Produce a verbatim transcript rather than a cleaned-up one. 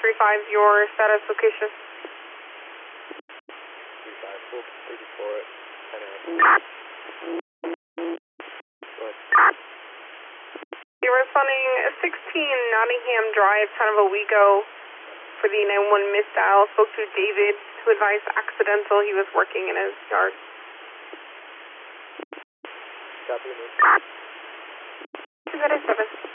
three five, your status location. three five, full thirty-four at ten A M. You're responding sixteen Nottingham Drive, Town of Owego for the nine one missed dial. Spoke to David, who advised accidental. He was working in his yard. Copy, two seven seven.